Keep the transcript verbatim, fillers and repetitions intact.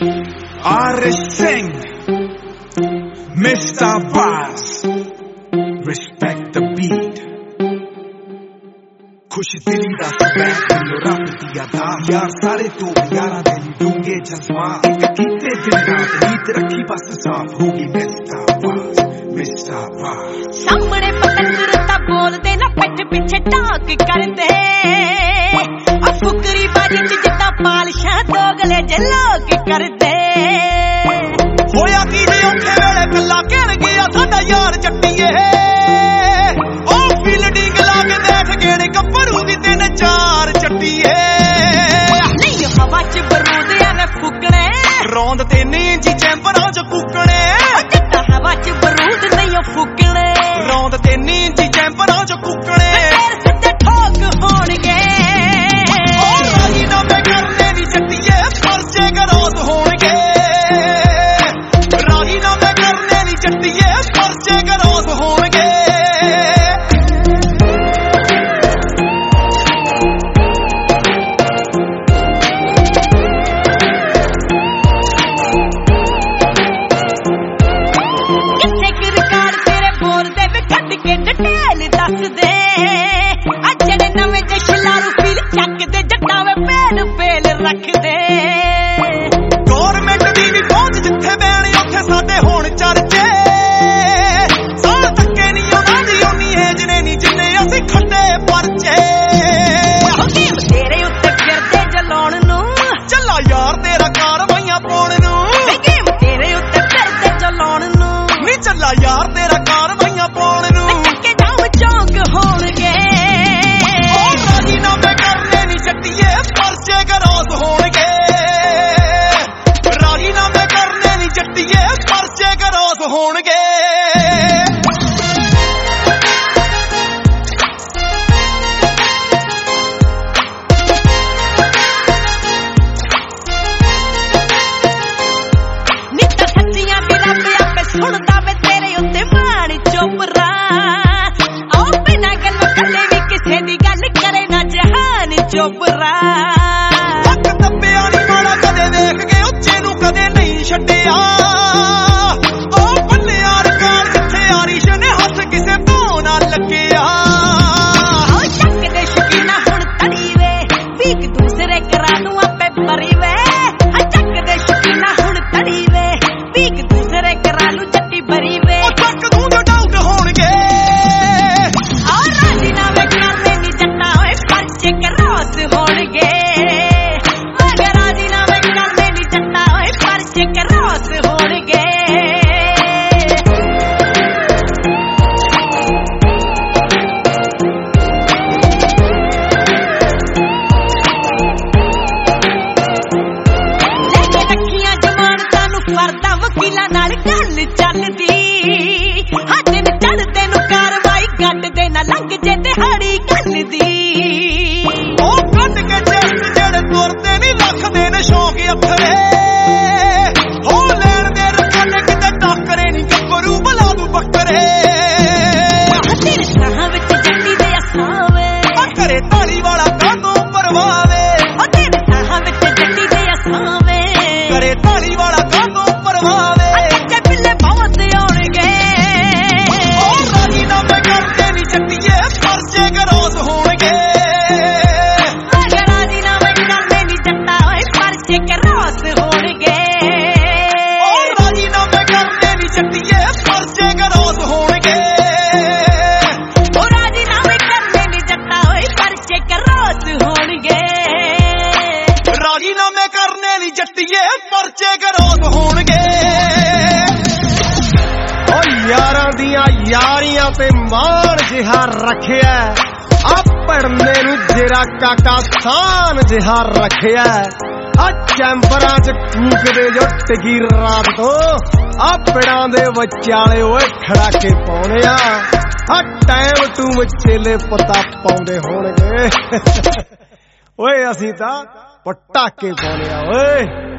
R Singh, Mister Bass, respect the beat. खुश दिली दा सबैक लो रब दी अदा यार सारे तो यारा दे डूंगे जज्बा एक कीते दिन रात नीत रखी बस साफ होगी मिस्टर बास मिस्टर बास सामने पतंगर ता बोलदे ना पिठ पिछे टाक करदे आ फुकरी बाजी च जट्टा पालशा दोगले जे लोक करदे होया की जे औखे वेले कल्ला कहण गया साडा यार जट्टीए ओ फील्डिंग ला के देख गेड़े कपड़ू दी तीन चार चट्टीए नहीं हवा च बरूदिया ने फुकणे रौंद तीन इंची चैंबरां च कुकणे जट्टा हवा च बरूद नहीं फुकणे रौंद तीन इंची चैंबरां च कुकणे तेरे सिद्धे ठोक होणगे राजीनामे करने दी जट्टीए परचे गरोस होणगे राजीनामे करने दी जट्टीए परचे गरोस होणगे दस दे अजड़े नवे जशलारू फील चक दे जट्टा वे पेल पेल रख दे गवर्नमेंट दी भी पहुंच जिथे बैण उत्थे साडे होण चर्चे साल धक्के नहीं आउंदी दी ओनी एज ने नहीं जिन्ने असीं खट्टे परचे तेरे उत्ते फिरदे जलाउण नूं चला यार तेरा कारवाइयां पाउण नूं गेम तेरे उत्ते फिरदे जलाउण नूं नी चला यार तेरा कारवाइयां पाउण नूं चौक होणगे राजीनामे करने नी जट्टीए परचे गरोस होणगे राजीनामे करने नी जट्टीए परचे गरोस होणगे नित सच्चियां दी रब आपे सुणदा वे तेरे उत्ते माण चोपरा चोपरा हक दब्बिया नी माड़ा कदे देख के उच्चे नू कदे नहीं छड्डिया ओ बल्ले यार कार जिथे आरिश ने हथ किसे तो ना लगिया चक दे शकीना हुण तड़ी वे बीक दूसरे करा दूं आपे बरी वे चक दे शकीना हुण तड़ी वे बीक दूसरे करा लूं जट्टी बरी वे चक दूं जो डाउट होणगे और राजीनामे करने नी जट्टा होए परचे गरोस होणगे मगर राजीनामे करने नी जट्टा होए परचे गरोस होणगे लेके रखियां जमानतां नूं फरदा वकीलां नाल गल चलदी हद न चढ़दे नूं कार्रवाई गड्डदे ना लंघ जे दिहाड़ी गल दी ओ कट के चेस्ट जेड़े तुरदे नी रखदे ने शौक अखरे हो लैण दे रखण किते टक्करे नी गब्बरू बला दू बकरे तेरे साह विच जट्टी दे असावे करे ताली वाला कातों परवावे तेरे साह विच जट्टी दे असावे करे ताली वाला कातों परवावे कच्चे पिल्ले बहुत आउणगे राजीनामे करने नी जट्टीए परचे गरोस होणगे राजीनामे करने नी जट्टा होए परचे गरोस होणगे राजीनामे करने नी जट्टीए परचे गरोस होणगे राजीनामे करने नी जट्टा होए परचे गरोस होणगे राजीनामे करने नी जट्टीए परचे गरोस होणगे यारां दियां यारियां ते मान जिहा रखिया आ पढ़ने नू जेरा काका सान जिहा रखिया आ चैंबरां च कूकदे जो टिकी रात तो आ पिड़ां दे विचाले ओए खड़ाके पाउणे आ आ टाइम टू विचेले पता पाउंदे होणगे ओए असीं तां पटाके पाउणे आ ओए।